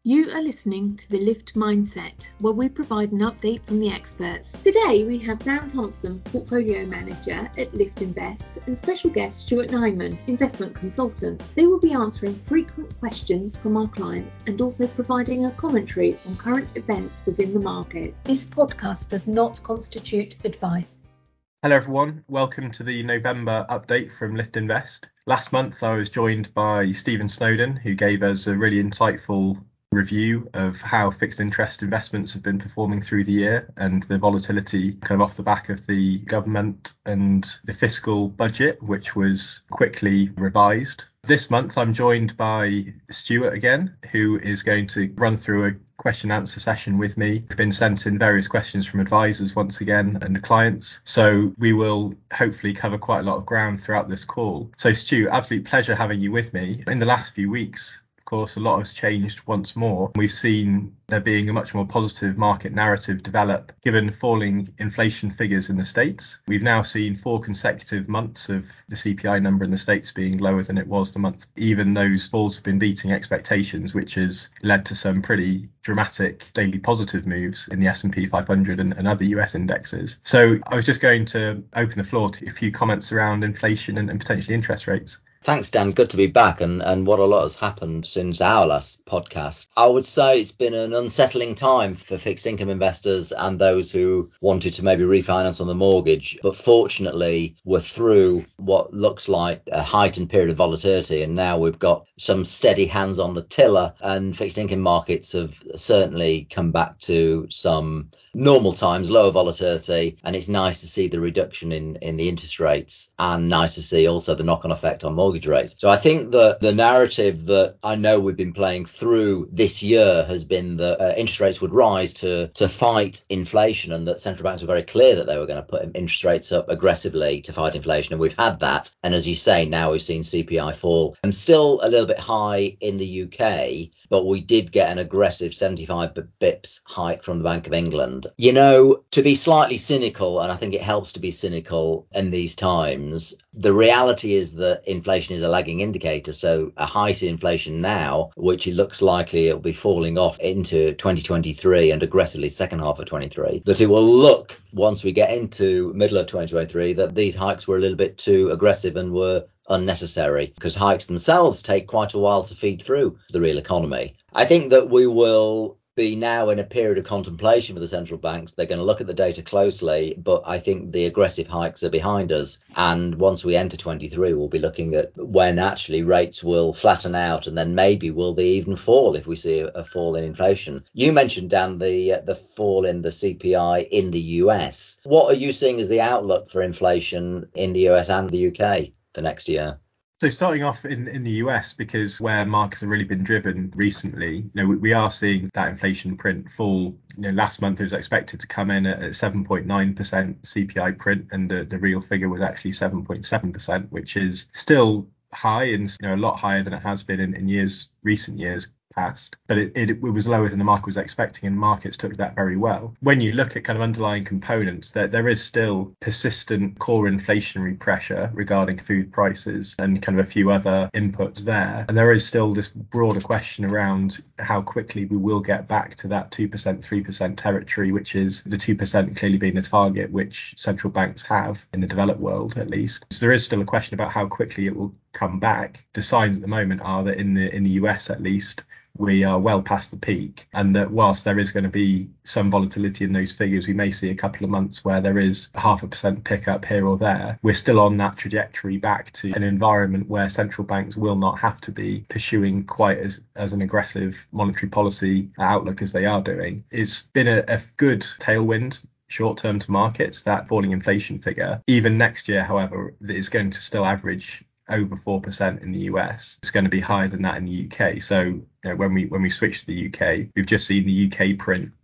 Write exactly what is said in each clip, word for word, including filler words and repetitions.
You are listening to the Lift Mindset, where we provide an update from the experts. Today we have Dan Thompson, Portfolio Manager at Lift Invest, and special guest Stuart Nyman, Investment Consultant. They will be answering frequent questions from our clients and also providing a commentary on current events within the market. This podcast does not constitute advice. Hello everyone, welcome to the November update from Lift Invest. Last month I was joined by Stephen Snowden, who gave us a really insightful review of how fixed interest investments have been performing through the year and the volatility kind of off the back of the government and the fiscal budget, which was quickly revised. This month I'm joined by Stuart again, who is going to run through a question and answer session with me. I've been sent in various questions from advisors once again and clients, so we will hopefully cover quite a lot of ground throughout this call. So Stu, absolute pleasure having you with me. In the last few weeks, of course, a lot has changed once more. We've seen there being a much more positive market narrative develop given falling inflation figures in the States. We've now seen four consecutive months of the C P I number in the States being lower than it was the month. Even those falls have been beating expectations, which has led to some pretty dramatic daily positive moves in the S and P five hundred and, and other U S indexes. So I was just going to open the floor to a few comments around inflation and, and potentially interest rates. Thanks, Dan. Good to be back, and, and what a lot has happened since our last podcast. I would say it's been an unsettling time for fixed income investors and those who wanted to maybe refinance on the mortgage. But fortunately, we're through what looks like a heightened period of volatility, and now we've got some steady hands on the tiller, and fixed income markets have certainly come back to some normal times, lower volatility, and it's nice to see the reduction in, in the interest rates, and nice to see also the knock-on effect on mortgage rates. So I think that the narrative that I know we've been playing through this year has been that uh, interest rates would rise to to fight inflation, and that central banks were very clear that they were going to put interest rates up aggressively to fight inflation, and we've had that. And as you say, now we've seen C P I fall, and still a little bit high in the U K, but we did get an aggressive seventy-five bips hike from the Bank of England. You know, to be slightly cynical, and I think it helps to be cynical in these times, the reality is that inflation is a lagging indicator. So a height in inflation now, which it looks likely it'll be falling off into twenty twenty-three and aggressively second half of twenty-three, that it will look once we get into middle of twenty twenty-three that these hikes were a little bit too aggressive and were unnecessary, because hikes themselves take quite a while to feed through the real economy. I think that we will be now in a period of contemplation for the central banks. They're going to look at the data closely, but I think the aggressive hikes are behind us. And once we enter twenty-three, we'll be looking at when actually rates will flatten out, and then maybe will they even fall if we see a, a fall in inflation. You mentioned, Dan, the uh, the fall in the C P I in the U S. What are you seeing as the outlook for inflation in the U S and the U K for next year? So starting off in, in the U S, because where markets have really been driven recently, you know, we, we are seeing that inflation print fall. You know, last month it was expected to come in at, at seven point nine percent C P I print, and the, the real figure was actually seven point seven percent, which is still high and, you know, a lot higher than it has been in, in years, recent years past, but it, it, it was lower than the market was expecting, and markets took that very well. When you look at kind of underlying components, that there, there is still persistent core inflationary pressure regarding food prices and kind of a few other inputs there, and there is still this broader question around how quickly we will get back to that two percent, three percent territory, which is the two percent clearly being the target which central banks have in the developed world at least. So there is still a question about how quickly it will come back. The signs at the moment are that in the in the U S at least, we are well past the peak, and that whilst there is going to be some volatility in those figures, we may see a couple of months where there is a half a percent pickup here or there. We're still on that trajectory back to an environment where central banks will not have to be pursuing quite as, as an aggressive monetary policy outlook as they are doing. It's been a, a good tailwind short term to markets, that falling inflation figure. Even next year, however, is going to still average over four percent in the U S. It's going to be higher than that in the U K. So, you know, when we when we switch to the U K, we've just seen the U K print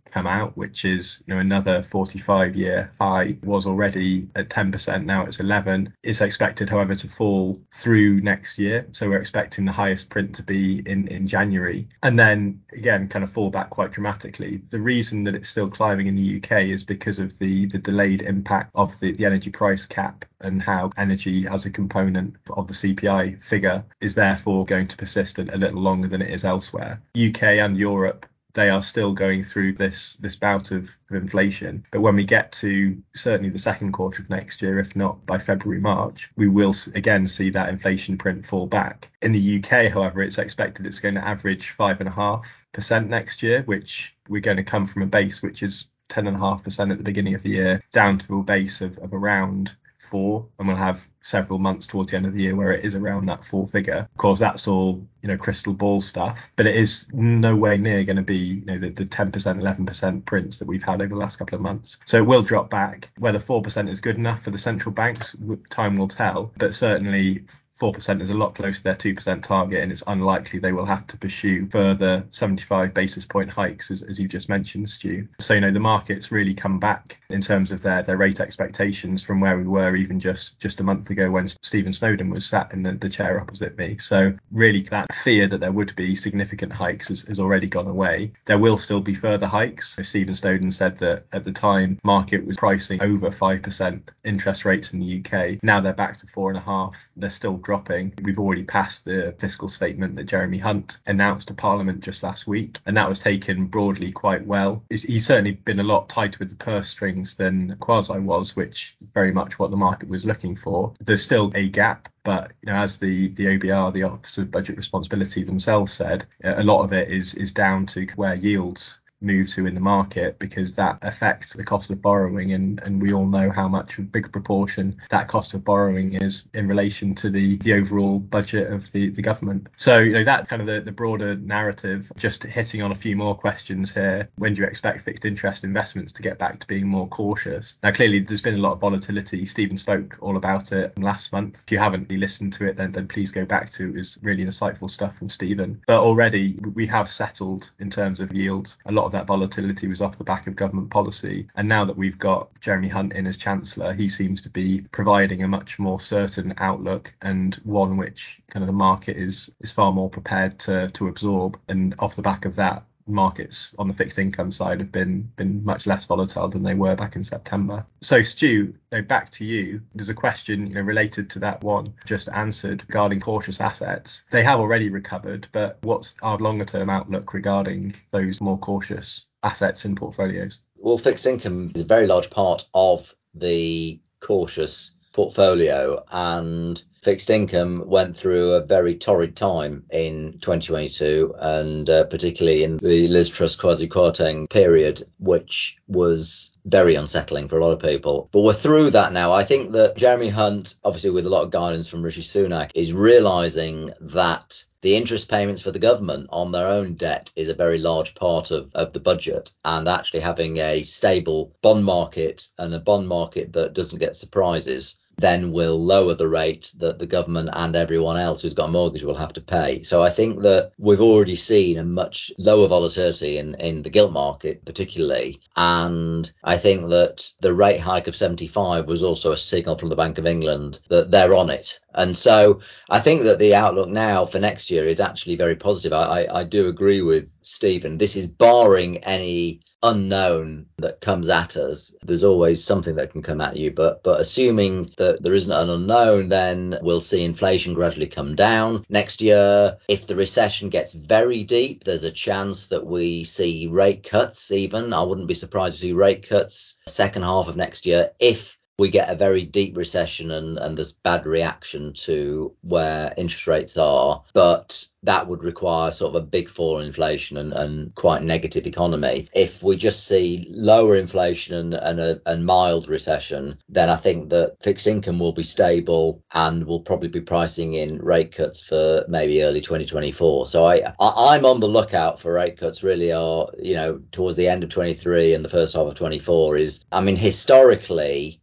come out, which is, you know, another forty-five year high. Was already at ten percent, now it's eleven. It's expected, however, to fall through next year. So we're expecting the highest print to be in, in January, and then again kind of fall back quite dramatically. The reason that it's still climbing in the U K is because of the, the delayed impact of the, the energy price cap, and how energy as a component of the C P I figure is therefore going to persist a, a little longer than it is elsewhere. U K and Europe, they are still going through this this bout of, of inflation. But when we get to certainly the second quarter of next year, if not by February, March, we will again see that inflation print fall back. In the U K, however, it's expected it's going to average five and a half percent next year, which we're going to come from a base which is ten and a half percent at the beginning of the year, down to a base of, of around four, and we'll have several months towards the end of the year where it is around that four figure. Of course, that's all, you know, crystal ball stuff, but it is no way near going to be, you know, the, the ten percent, eleven percent prints that we've had over the last couple of months. So it will drop back. Whether four percent is good enough for the central banks, time will tell, but certainly four percent is a lot closer to their two percent target, and it's unlikely they will have to pursue further seventy-five basis point hikes, as, as you just mentioned, Stu. So, you know, the market's really come back in terms of their, their rate expectations from where we were even just, just a month ago when Stephen Snowden was sat in the, the chair opposite me. So really that fear that there would be significant hikes has, has already gone away. There will still be further hikes. So Stephen Snowden said that at the time, market was pricing over five percent interest rates in the U K. Now they're back to four and a half. They're still dropping. We've already passed the fiscal statement that Jeremy Hunt announced to Parliament just last week, and that was taken broadly quite well. He's certainly been a lot tighter with the purse strings than Kwasi was, which is very much what the market was looking for. There's still a gap, but you know, as the the O B R, the Office of Budget Responsibility themselves said, a lot of it is is down to where yields move to in the market, because that affects the cost of borrowing, and and we all know how much a big proportion that cost of borrowing is in relation to the the overall budget of the the government. So, you know, that's kind of the, the broader narrative. Just hitting on a few more questions here. When do you expect fixed interest investments to get back to being more cautious? Now, clearly there's been a lot of volatility. Stephen spoke all about it last month. If you haven't listened to it, then then please go back to it. It was really insightful stuff from Stephen. But already we have settled in terms of yields. A lot of that volatility was off the back of government policy, and now that we've got Jeremy Hunt in as Chancellor, he seems to be providing a much more certain outlook, and one which kind of the market is is far more prepared to to absorb. And off the back of that, markets on the fixed income side have been been much less volatile than they were back in September. So Stu, you know, back to you. There's a question, you know, related to that one just answered regarding cautious assets. They have already recovered, but what's our longer term outlook regarding those more cautious assets in portfolios? Well, fixed income is a very large part of the cautious portfolio, and fixed income went through a very torrid time in twenty twenty-two, and uh, particularly in the Liz Truss Kwasi Kwarteng period, which was very unsettling for a lot of people. But we're through that now. I think that Jeremy Hunt, obviously with a lot of guidance from Rishi Sunak, is realising that the interest payments for the government on their own debt is a very large part of, of the budget, and actually having a stable bond market, and a bond market that doesn't get surprises, then will lower the rate that the government and everyone else who's got a mortgage will have to pay. So I think that we've already seen a much lower volatility in, in the gilt market particularly. And I think that the rate hike of seventy-five was also a signal from the Bank of England that they're on it. And so I think that the outlook now for next year is actually very positive. I, I, I do agree with Stephen. This is barring any unknown that comes at us. There's always something that can come at you, but but assuming that there isn't an unknown, then we'll see inflation gradually come down next year. If the recession gets very deep, there's a chance that we see rate cuts. Even I wouldn't be surprised to see rate cuts second half of next year if we get a very deep recession and, and there's bad reaction to where interest rates are. But that would require sort of a big fall in inflation and, and quite negative economy. If we just see lower inflation and, and a and mild recession, then I think that fixed income will be stable and we'll probably be pricing in rate cuts for maybe early twenty twenty-four. So I, I I'm on the lookout for rate cuts really are, you know, towards the end of twenty-three and the first half of twenty-four is, I mean, historically,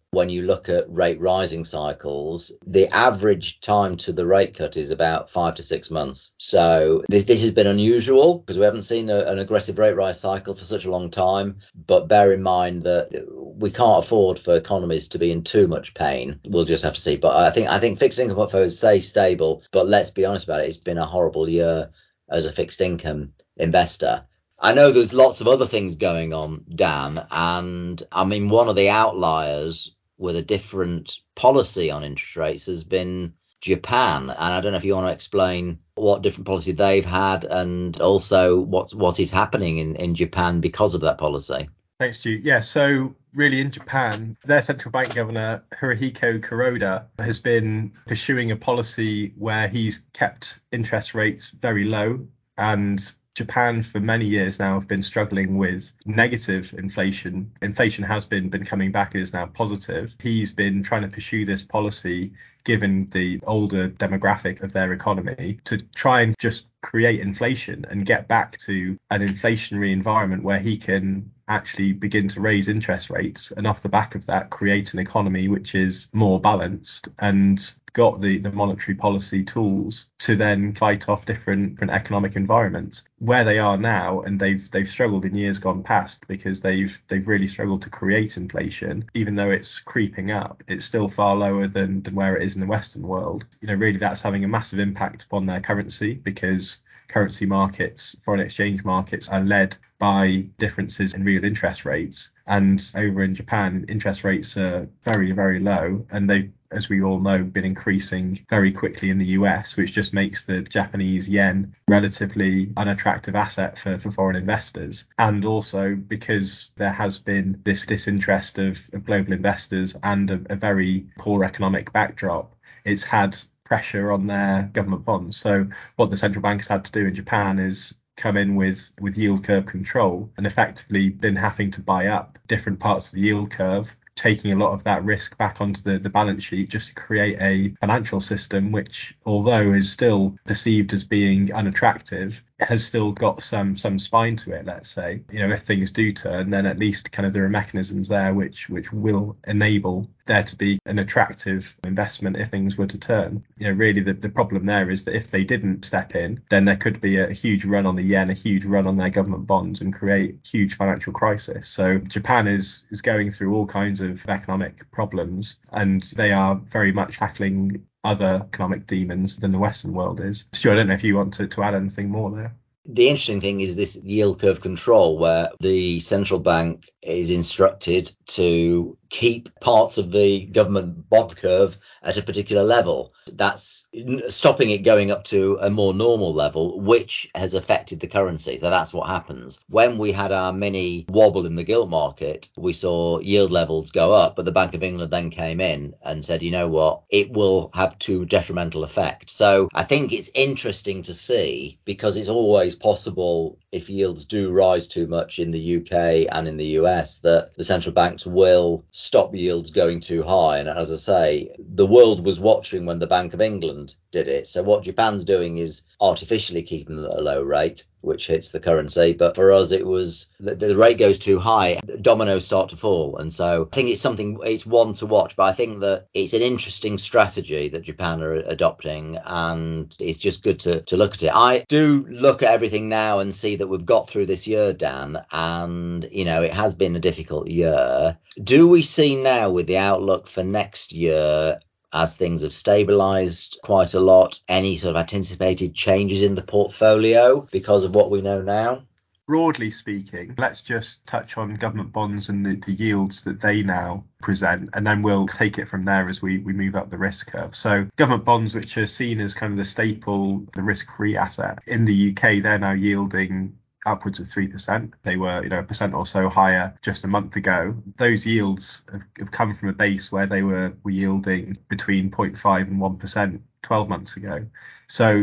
when you look at rate rising cycles, the average time to the rate cut is about five to six months. So this this has been unusual because we haven't seen a, an aggressive rate rise cycle for such a long time. But bear in mind that we can't afford for economies to be in too much pain. We'll just have to see. But I think I think fixed income portfolios stay stable. But let's be honest about it, it's been a horrible year as a fixed income investor. I know there's lots of other things going on, Dan, and I mean, one of the outliers with a different policy on interest rates has been Japan. And I don't know if you want to explain what different policy they've had and also what, what is happening in, in Japan because of that policy. Thanks, Stu. Yeah, so really in Japan, their central bank governor, Hirohiko Kuroda, has been pursuing a policy where he's kept interest rates very low, and Japan for many years now have been struggling with negative inflation. Inflation has been, been coming back and is now positive. He's been trying to pursue this policy, given the older demographic of their economy, to try and just create inflation and get back to an inflationary environment where he can actually begin to raise interest rates, and off the back of that create an economy which is more balanced and got the, the monetary policy tools to then fight off different, different economic environments. Where they are now, and they've they've struggled in years gone past because they've they've really struggled to create inflation. Even though it's creeping up, it's still far lower than, than where it is in the Western world. You know, really that's having a massive impact upon their currency, because currency markets, foreign exchange markets, are led by differences in real interest rates. And over in Japan, interest rates are very, very low, and they've, as we all know, been increasing very quickly in the U S, which just makes the Japanese yen relatively unattractive asset for, for foreign investors. And also because there has been this disinterest of, of global investors and a, a very poor economic backdrop, it's had pressure on their government bonds. So what the central bank has had to do in Japan is come in with with yield curve control, and effectively been having to buy up different parts of the yield curve, taking a lot of that risk back onto the, the balance sheet, just to create a financial system which, although is still perceived as being unattractive, has still got some some spine to it. Let's say, you know, if things do turn, then at least kind of there are mechanisms there which which will enable there to be an attractive investment if things were to turn. You know, really the, the problem there is that if they didn't step in, then there could be a huge run on the yen, a huge run on their government bonds, and create huge financial crisis. So Japan is is going through all kinds of economic problems, and they are very much tackling other economic demons than the Western world is. Stu, I don't know if you want to, to add anything more there. The interesting thing is this yield curve control, where the central bank is instructed to keep parts of the government bond curve at a particular level. That's stopping it going up to a more normal level, which has affected the currency. So that's what happens. When we had our mini wobble in the gilt market, we saw yield levels go up, but the Bank of England then came in and said, you know what, it will have too detrimental effect. So I think it's interesting to see, because it's always possible if yields do rise too much in the U K and in the U S, that the central banks will stop yields going too high. And as I say, the world was watching when the Bank of England did it. So what Japan's doing is artificially keeping them at a low rate, which hits the currency. But for us, it was the, the rate goes too high, dominoes start to fall. And so I think it's something, it's one to watch. But I think that it's an interesting strategy that Japan are adopting, and it's just good to, to look at it. I do look at everything now and see that we've got through this year, Dan, and, you know, it has been a difficult year. Do we see now, with the outlook for next year, as things have stabilised quite a lot, any sort of anticipated changes in the portfolio because of what we know now? Broadly speaking, let's just touch on government bonds and the, the yields that they now present, and then we'll take it from there as we, we move up the risk curve. So government bonds, which are seen as kind of the staple, the risk-free asset, in the U K, they're now yielding upwards of three percent. They were, you know, a percent or so higher just a month ago. Those yields have, have come from a base where they were, were yielding between zero point five and one percent twelve months ago. So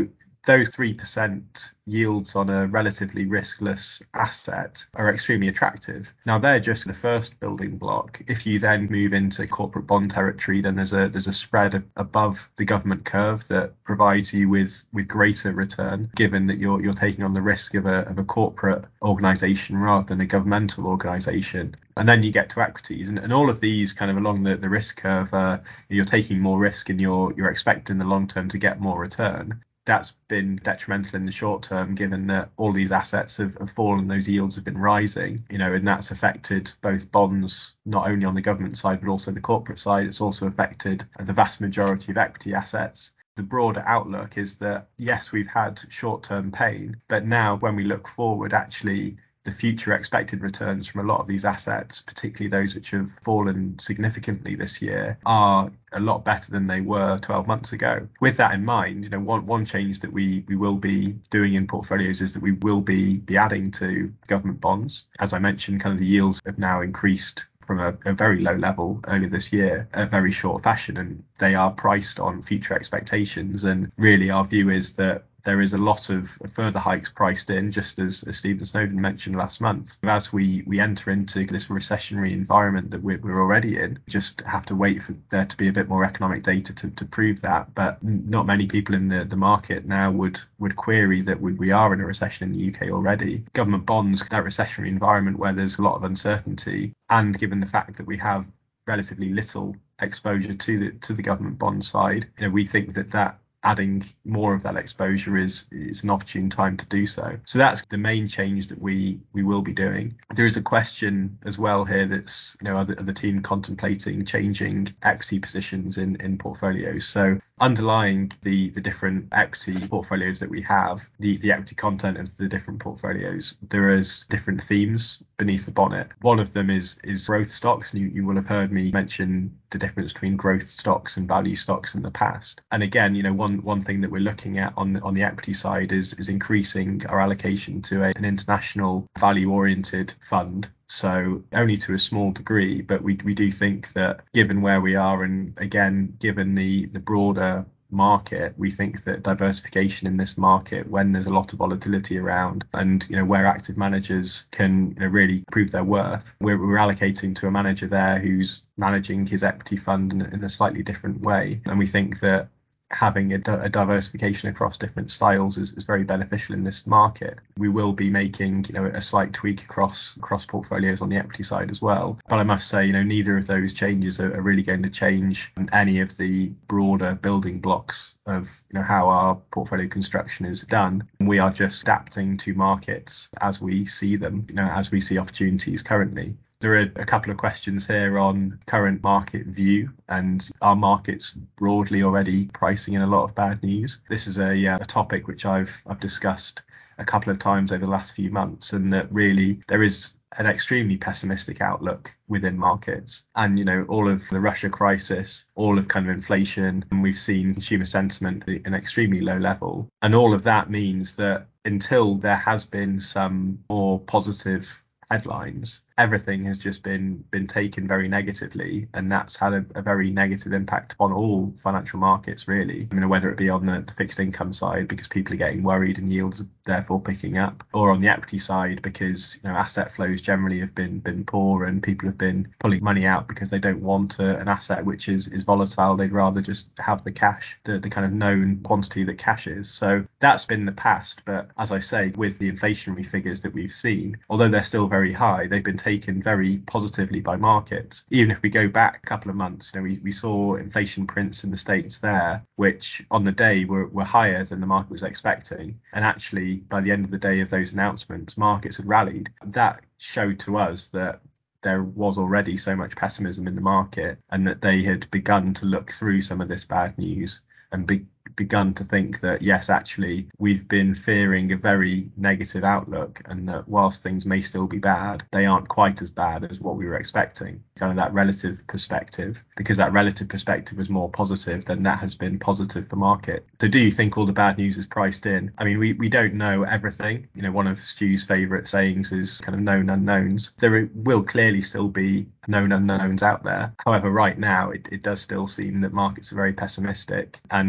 those three percent yields on a relatively riskless asset are extremely attractive. Now, they're just the first building block. If you then move into corporate bond territory, then there's a there's a spread above the government curve that provides you with with greater return, given that you're you're taking on the risk of a of a corporate organisation rather than a governmental organisation. And then you get to equities, and, and all of these kind of along the, the risk curve, uh, you're taking more risk and you're you're expecting the long term to get more return. That's been detrimental in the short term, given that all these assets have, have fallen, those yields have been rising, you know, and that's affected both bonds, not only on the government side, but also the corporate side. It's also affected the vast majority of equity assets. The broader outlook is that, yes, we've had short-term pain, but now when we look forward, actually, the future expected returns from a lot of these assets, particularly those which have fallen significantly this year, are a lot better than they were twelve months ago. With that in mind, you know, one one change that we we will be doing in portfolios is that we will be be adding to government bonds. As I mentioned, kind of the yields have now increased from a, a very low level earlier this year, a very short fashion, and they are priced on future expectations. And really, our view is that there is a lot of further hikes priced in, just as, as Stephen Snowden mentioned last month. As we, we enter into this recessionary environment that we're, we're already in, just have to wait for there to be a bit more economic data to, to prove that. But not many people in the, the market now would, would query that we, we are in a recession in the U K already. Government bonds, that recessionary environment where there's a lot of uncertainty, and given the fact that we have relatively little exposure to the to the government bond side, you know, we think that that adding more of that exposure is is an opportune time to do so. So that's the main change that we we will be doing. There is a question as well here that's, you know, are the, are the team contemplating changing equity positions in in portfolios? So underlying the the different equity portfolios that we have, the the equity content of the different portfolios, there is different themes beneath the bonnet. One of them is is growth stocks, and you, you will have heard me mention the difference between growth stocks and value stocks in the past. And again, you know, one one thing that we're looking at on on the equity side is is increasing our allocation to a, an international value oriented fund. So only to a small degree, but we we do think that given where we are, and again, given the the broader market, we think that diversification in this market, when there's a lot of volatility around, and you know where active managers can, you know, really prove their worth, we're, we're allocating to a manager there who's managing his equity fund in, in a slightly different way. And we think that having a, a diversification across different styles is, is very beneficial in this market. We will be making, you know, a slight tweak across across portfolios on the equity side as well. But I must say, you know, neither of those changes are, are really going to change any of the broader building blocks of, you know, how our portfolio construction is done. We are just adapting to markets as we see them, you know, as we see opportunities currently. There are a couple of questions here on current market view, and our markets broadly already pricing in a lot of bad news. This is a, uh, a topic which I've I've discussed a couple of times over the last few months, and that really there is an extremely pessimistic outlook within markets. And, you know, all of the Russia crisis, all of kind of inflation, and we've seen consumer sentiment at an extremely low level. And all of that means that until there has been some more positive headlines, everything has just been been taken very negatively, and that's had a, a very negative impact on all financial markets, really. I mean, whether it be on the, the fixed income side because people are getting worried and yields are therefore picking up, or on the equity side because, you know, asset flows generally have been been poor and people have been pulling money out because they don't want a, an asset which is is volatile. They'd rather just have the cash, the, the kind of known quantity that cash is. So that's been the past. But as I say, with the inflationary figures that we've seen, although they're still very high, they've been taken very positively by markets. Even if we go back a couple of months, you know, we, we saw inflation prints in the States there, which on the day were, were higher than the market was expecting. And actually, by the end of the day of those announcements, markets had rallied. That showed to us that there was already so much pessimism in the market, and that they had begun to look through some of this bad news and be, begun to think that, yes, actually, we've been fearing a very negative outlook, and that whilst things may still be bad, they aren't quite as bad as what we were expecting. Kind of that relative perspective, because that relative perspective was more positive, then that has been positive for market. So do you think all the bad news is priced in? I mean, we, we don't know everything. You know, one of Stu's favourite sayings is kind of known unknowns. There will clearly still be known unknowns out there. However, right now, it, it does still seem that markets are very pessimistic. And, you know,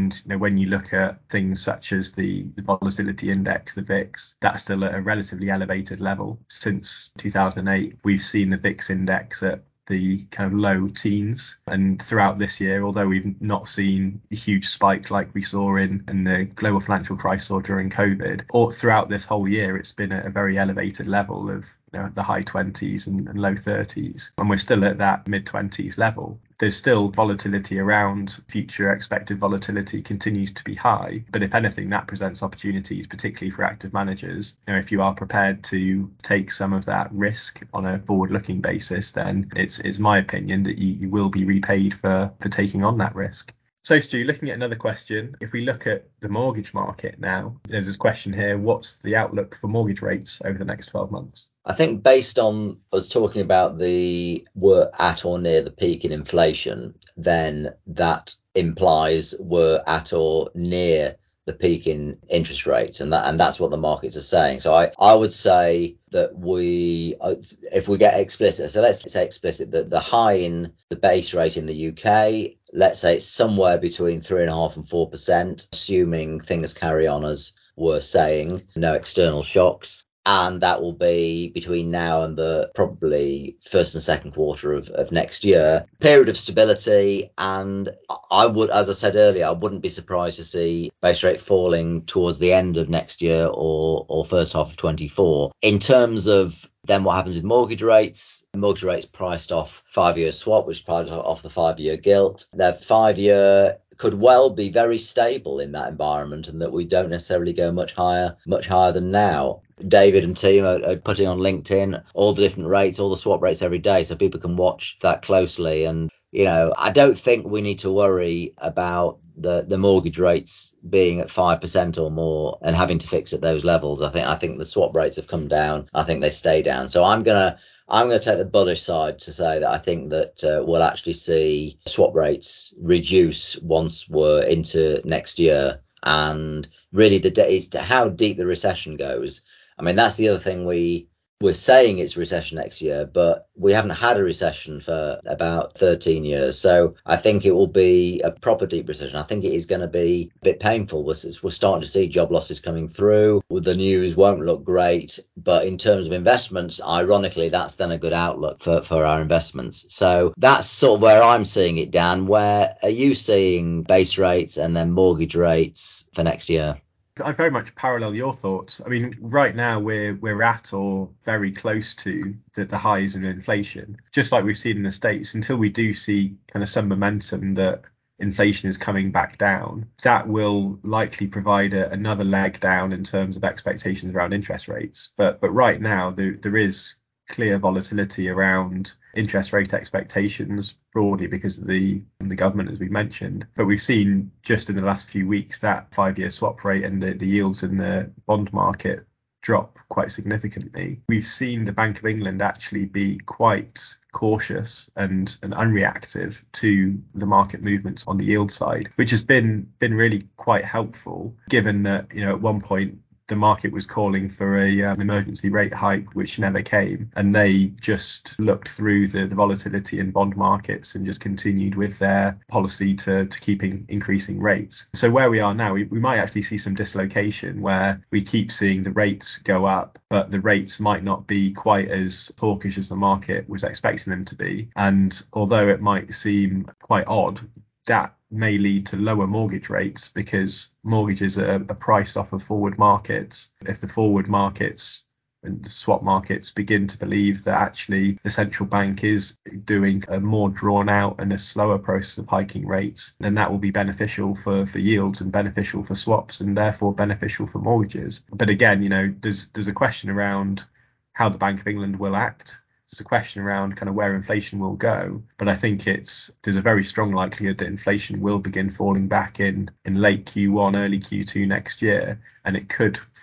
when you look at things such as the, the volatility index, the V I X, that's still at a relatively elevated level. Since two thousand eight, we've seen the V I X index at the kind of low teens, and throughout this year, although we've not seen a huge spike like we saw in, in the global financial crisis or during COVID, or throughout this whole year, it's been at a very elevated level of, you know, the high twenties and, and low thirties, and we're still at that mid twenties level. There's still volatility around. Future expected volatility continues to be high, but if anything, that presents opportunities, particularly for active managers. You know, if you are prepared to take some of that risk on a forward-looking basis, then it's it's my opinion that you, you will be repaid for for taking on that risk. So, Stu, looking at another question, if we look at the mortgage market now, there's this question here: what's the outlook for mortgage rates over the next twelve months? I think based on us talking about the we're at or near the peak in inflation, then that implies we're at or near the peak in interest rates, and that and that's what the markets are saying. So I, I would say that we, if we get explicit, so let's say explicit, that the high in the base rate in the U K, let's say it's somewhere between three and a half and four percent, assuming things carry on as we're saying, no external shocks. And that will be between now and the probably first and second quarter of, of next year. Period of stability. And I would, as I said earlier, I wouldn't be surprised to see base rate falling towards the end of next year or, or first half of twenty-four. In terms of then what happens with mortgage rates, mortgage rates priced off five-year swap, which is priced off the five-year gilt. Their five-year could well be very stable in that environment, and that we don't necessarily go much higher, much higher than now. David and team are, are putting on LinkedIn all the different rates, all the swap rates every day, so people can watch that closely. And, you know, I don't think we need to worry about the, the mortgage rates being at five percent or more and having to fix at those levels. I think I think the swap rates have come down. I think they stay down. So I'm gonna I'm going to take the bullish side to say that I think that uh, we'll actually see swap rates reduce once we're into next year. And really, the is to how deep the recession goes. I mean, that's the other thing. We we're saying it's recession next year, but we haven't had a recession for about thirteen years. So I think it will be a proper deep recession. I think it is going to be a bit painful. We're, we're starting to see job losses coming through. The news won't look great, but in terms of investments, ironically, that's then a good outlook for, for our investments. So that's sort of where I'm seeing it, Dan. Where are you seeing base rates and then mortgage rates for next year? I very much parallel your thoughts. I mean, right now we're we're at or very close to the, the highs in inflation, just like we've seen in the States. Until we do see kind of some momentum that inflation is coming back down, that will likely provide a, another leg down in terms of expectations around interest rates. But but right now there there is clear volatility around interest rate expectations broadly because of the the government, as we mentioned. But we've seen just in the last few weeks that five-year swap rate and the, the yields in the bond market drop quite significantly. We've seen the Bank of England actually be quite cautious and, and unreactive to the market movements on the yield side, which has been been really quite helpful, given that, you know, at one point the market was calling for a um, emergency rate hike, which never came, and they just looked through the, the volatility in bond markets and just continued with their policy to, to keeping increasing rates. So where we are now, we, we might actually see some dislocation where we keep seeing the rates go up, but the rates might not be quite as hawkish as the market was expecting them to be. And although it might seem quite odd, that may lead to lower mortgage rates because mortgages are, are priced off of forward markets. If the forward markets and the swap markets begin to believe that actually the central bank is doing a more drawn out and a slower process of hiking rates, then that will be beneficial for, for yields and beneficial for swaps and therefore beneficial for mortgages. But again, you know, there's there's a question around how the Bank of England will act. There's a question around kind of where inflation will go, but I think it's there's a very strong likelihood that inflation will begin falling back in in late Q one, early Q two next year, and it could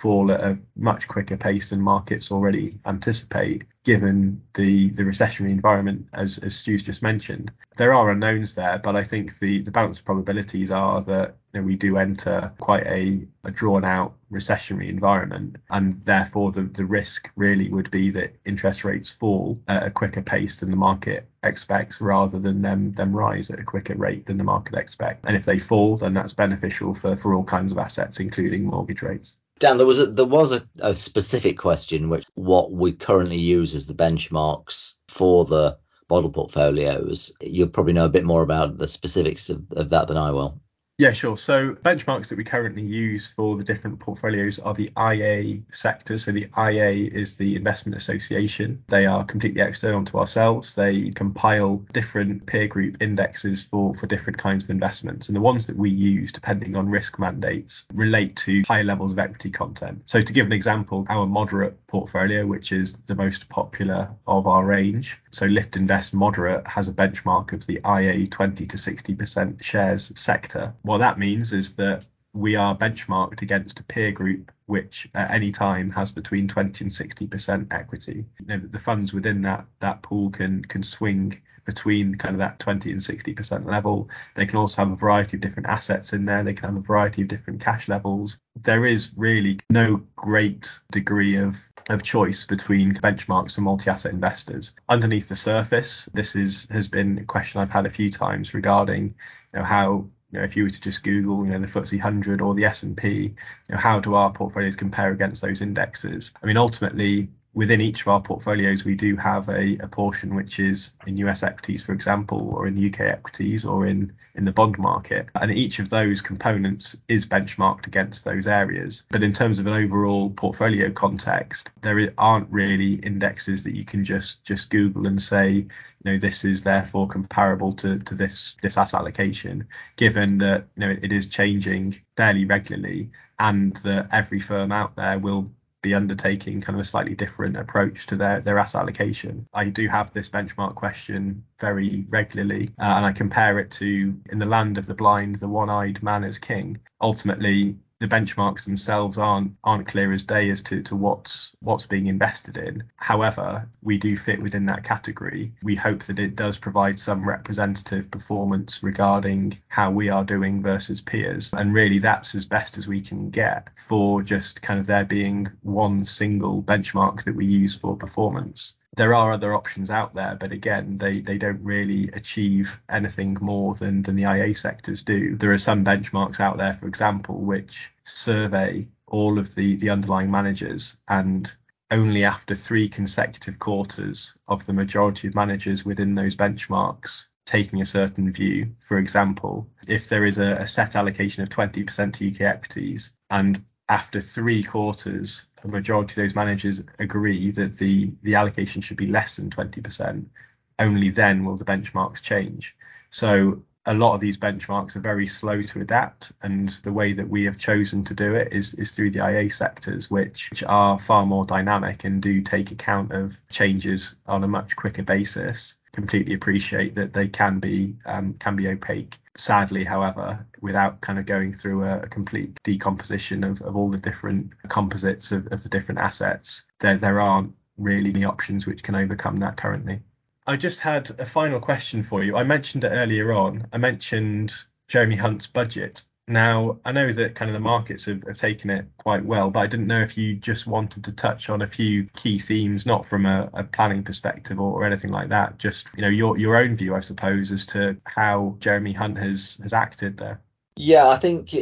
fall at a much quicker pace than markets already anticipate, given the, the recessionary environment, as, as Stu's just mentioned. There are unknowns there, but I think the, the balance of probabilities are that, you know, we do enter quite a, a drawn out recessionary environment, and therefore the, the risk really would be that interest rates fall at a quicker pace than the market expects, rather than them them rise at a quicker rate than the market expects. And if they fall, then that's beneficial for, for all kinds of assets, including mortgage rates. Dan, there was a, there was a, a specific question, which what we currently use as the benchmarks for the model portfolios. You'll probably know a bit more about the specifics of, of that than I will. Yeah, sure. So benchmarks that we currently use for the different portfolios are the I A sectors. So the I A is the Investment Association. They are completely external to ourselves. They compile different peer group indexes for, for different kinds of investments. And the ones that we use, depending on risk mandates, relate to high levels of equity content. So to give an example, our moderate portfolio, which is the most popular of our range, so Lift Invest Moderate, has a benchmark of the I A twenty to sixty percent shares sector. What that means is that we are benchmarked against a peer group which at any time has between twenty and sixty percent equity. You know, the funds within that that pool can can swing between kind of that twenty and sixty percent level. They can also have a variety of different assets in there. They can have a variety of different cash levels. There is really no great degree of of choice between benchmarks for multi-asset investors. Underneath the surface, this is has been a question I've had a few times regarding, you know, how, you know, if you were to just Google, you know, the F T S E one hundred or the S and P, you know, how do our portfolios compare against those indexes? I mean, ultimately, within each of our portfolios, we do have a, a portion which is in U S equities, for example, or in the U K equities, or in, in the bond market. And each of those components is benchmarked against those areas. But in terms of an overall portfolio context, there aren't really indexes that you can just, just Google and say, you know, this is therefore comparable to, to this, this asset allocation, given that, you know, it is changing fairly regularly, and that every firm out there will be undertaking kind of a slightly different approach to their, their asset allocation. I do have this benchmark question very regularly, uh, and I compare it to, in the land of the blind, the one-eyed man is king. Ultimately, the benchmarks themselves aren't aren't clear as day as to, to what's what's being invested in. However, we do fit within that category. We hope that it does provide some representative performance regarding how we are doing versus peers. And really that's as best as we can get for just kind of there being one single benchmark that we use for performance. There are other options out there, but again, they, they don't really achieve anything more than, than the I A sectors do. There are some benchmarks out there, for example, which survey all of the, the underlying managers, and only after three consecutive quarters of the majority of managers within those benchmarks taking a certain view, for example, if there is a, a set allocation of twenty percent to U K equities, and after three quarters, a majority of those managers agree that the, the allocation should be less than twenty percent, only then will the benchmarks change. So a lot of these benchmarks are very slow to adapt, and the way that we have chosen to do it is, is through the I A sectors, which, which are far more dynamic and do take account of changes on a much quicker basis. Completely appreciate that they can be um, can be opaque. Sadly, however, without kind of going through a, a complete decomposition of, of all the different composites of, of the different assets, there there aren't really any options which can overcome that currently. I just had a final question for you. I mentioned it earlier on. I mentioned Jeremy Hunt's budget. Now, I know that kind of the markets have, have taken it quite well, but I didn't know if you just wanted to touch on a few key themes, not from a, a planning perspective or, or anything like that, just, you know, your your own view, I suppose, as to how Jeremy Hunt has, has acted there. Yeah, I think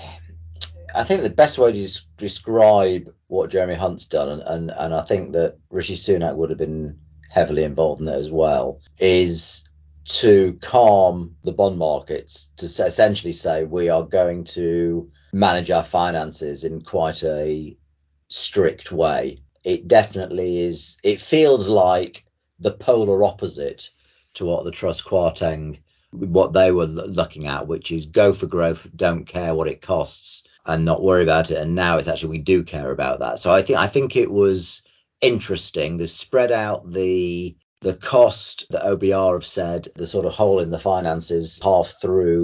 I think the best way to describe what Jeremy Hunt's done, and, and, and I think that Rishi Sunak would have been heavily involved in that as well, is to calm the bond markets, to essentially say we are going to manage our finances in quite a strict way. It definitely is. It feels like the polar opposite to what the Trust Kwarteng, what they were looking at, which is go for growth, don't care what it costs, and not worry about it. And now it's actually, we do care about that. So I think I think it was interesting. They've spread out the the cost that O B R have said, the sort of hole in the finances half through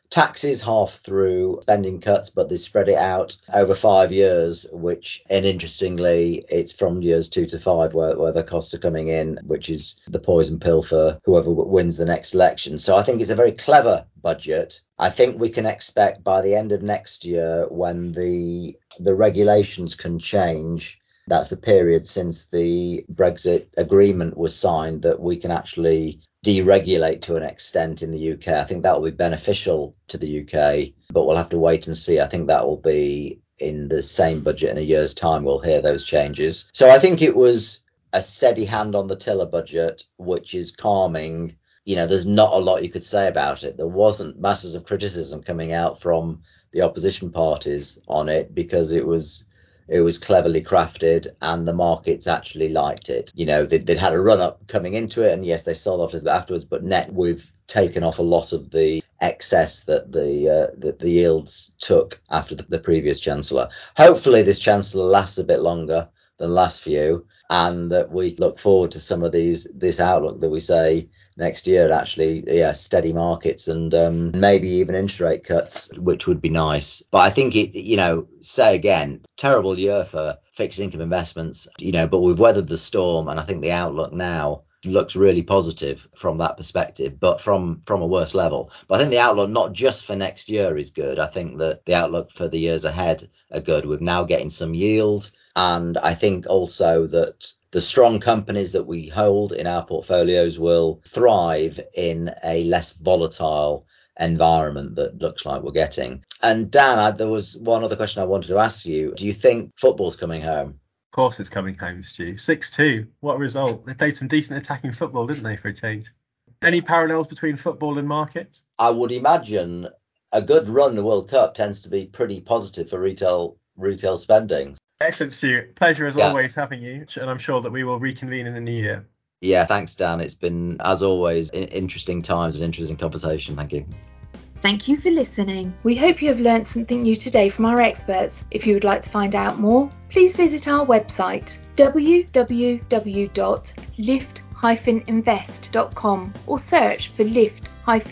taxes half through spending cuts, but they spread it out over five years, which, and interestingly, it's from years two to five where, where the costs are coming in, which is the poison pill for whoever wins the next election. So I think it's a very clever budget. I think we can expect by the end of next year, when the the regulations can change, that's the period since the Brexit agreement was signed, that we can actually deregulate to an extent in the U K. I think that will be beneficial to the U K, but we'll have to wait and see. I think that will be in the same budget in a year's time. We'll hear those changes. So I think it was a steady hand on the tiller budget, which is calming. You know, there's not a lot you could say about it. There wasn't masses of criticism coming out from the opposition parties on it because it was It was cleverly crafted and the markets actually liked it. You know, they'd, they'd had a run up coming into it, and yes, they sold off a little bit afterwards, but net we've taken off a lot of the excess that the uh, that the yields took after the, the previous chancellor. Hopefully this chancellor lasts a bit longer than last few, and that we look forward to some of these this outlook that we say next year, actually, yeah, steady markets and um, maybe even interest rate cuts, which would be nice. But I think it, you know, say again, terrible year for fixed income investments, you know, but we've weathered the storm, and I think the outlook now looks really positive from that perspective, but from from a worse level. But I think the outlook not just for next year is good. I think that the outlook for the years ahead are good. We're now getting some yield, and I think also that the strong companies that we hold in our portfolios will thrive in a less volatile environment that looks like we're getting. And Dan, I, there was one other question I wanted to ask you. Do you think football's coming home? Of course it's coming home, Stu. six two. What a result. They played some decent attacking football, didn't they, for a change? Any parallels between football and markets? I would imagine a good run the World Cup tends to be pretty positive for retail retail spending. Excellent, Stu. Pleasure as Yeah. always having you, and I'm sure that we will reconvene in the new year. Yeah, thanks, Dan. It's been, as always, interesting times and interesting conversation. Thank you. Thank you for listening. We hope you have learned something new today from our experts. If you would like to find out more, please visit our website w w w dot lift dash invest dot com or search for Lift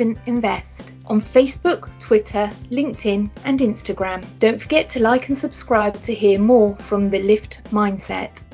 Invest on Facebook, Twitter, LinkedIn and Instagram. Don't forget to like and subscribe to hear more from the Lift Mindset.